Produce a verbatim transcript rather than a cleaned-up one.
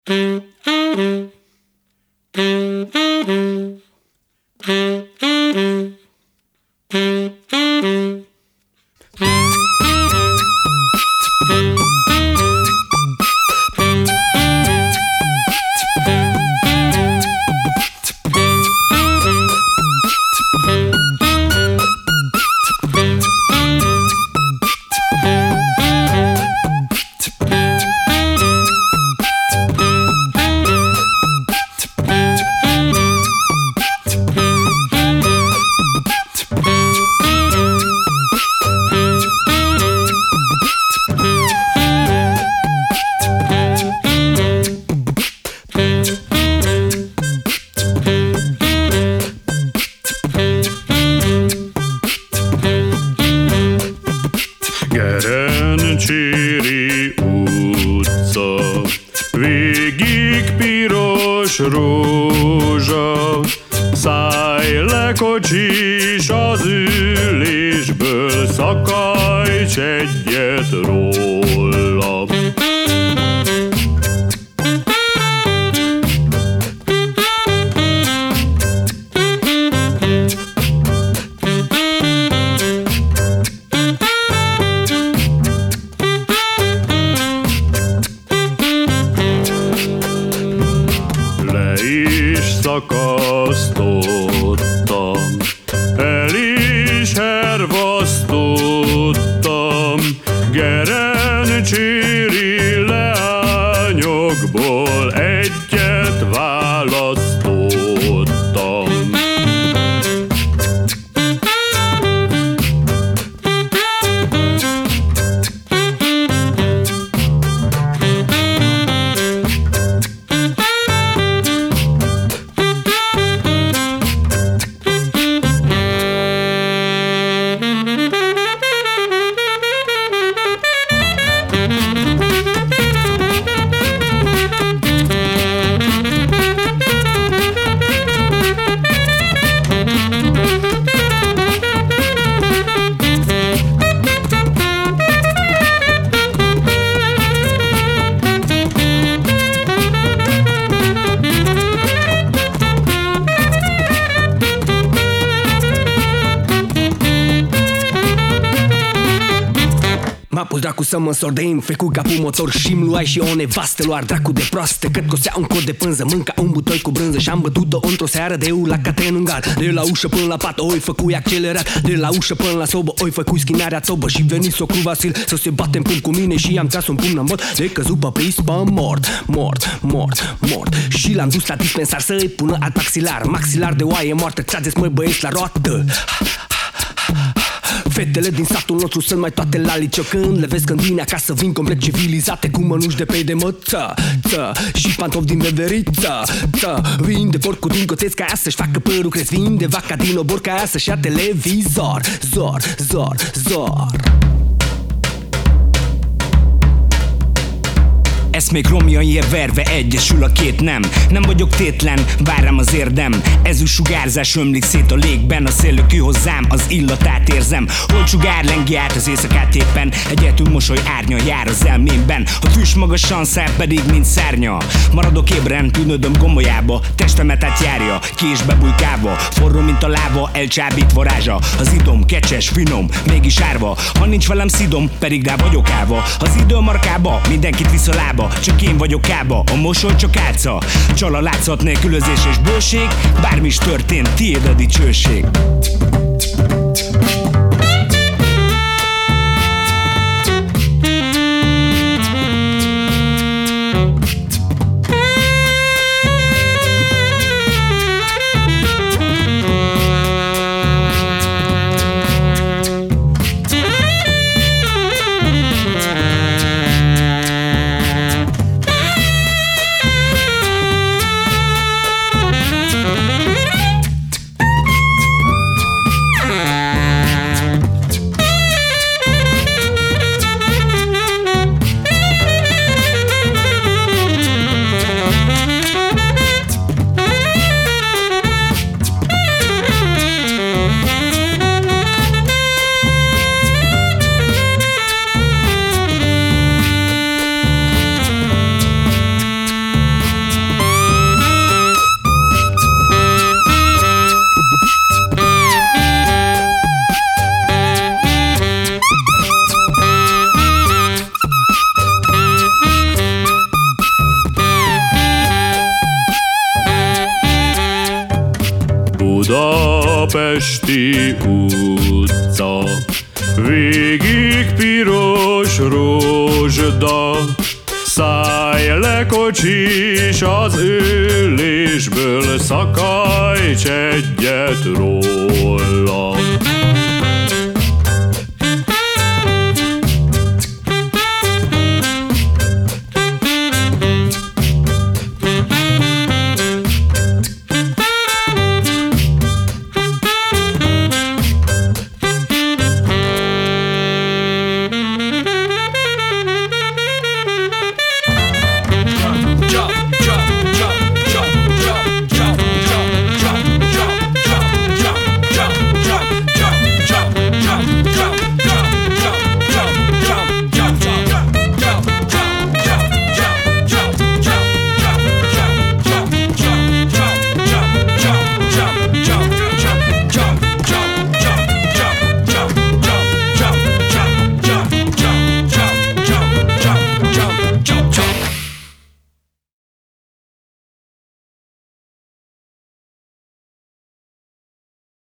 Gerencséri utca, végig piros rózsa, szállj le kocsis az ülésből, szakajts egyet róla. Szakasztottam, el is hervasztottam, gerencséri leányokból egyet választottam. M-a pus dracu să mă însor de infre cu capul motor și-mi luai și o nevastă, luar dracu de proaste, cât cosea un cod de pânză, mânca un butoi cu brânză și-am bătut-o într-o seară de eu la Catenungar. De la ușă până la pat, oi făcui accelerat, de la ușă până la sobă, oi făcui schinarea tobă și veni socru Vasil să se bate în pumn cu mine și i-am tras un pumn în bot de căzut pe prispă mort, mort, mort, mort și l-am dus la dispensar să-i pună alt maxilar, maxilar de oaie moartă, trageți măi băieți la roată. Fetele din satul nostru sunt mai toate la liceu, când le vezi când vine acasă vin complet civilizate, cu mănuși de pei de măță, ță, și pantofi din veveriță, ță. Vin de porcul din coteț ca ea să-și facă părul cresc, vin de vaca din obor ca ea să-și ia televizor, zor, zor, zor. Ezt még romja ér verve egyesül a két nem. Nem vagyok tétlen, vár rám az érdem. Ezüst sugárzás ömlik szét a légben, a szél löki hozzám, az illatát érzem. Holdsugár lengi át az éjszakát éppen, egyetül mosoly árnya jár az elmémben. A tűz magasan száll pedig mint szárnya. Maradok ébren, tűnődöm gombolyába, testemet átjárja, késbe bujkálva. Forró mint a láva, elcsábít varázsa. Az idom kecses, finom, mégis árva. Ha nincs velem szidom, pedig rá vagyok állva. Az idő a markába, mindenkit visz a lába. Csak én vagyok kába, a mosoly csak álca. Csal a látszat nélkülözés és bőség, bármi is történt, tiéd a dicsőség. Budapesti utca, végig piros rozsda. Szállj le, kocsis, az ülésből, szakajts egyet róla.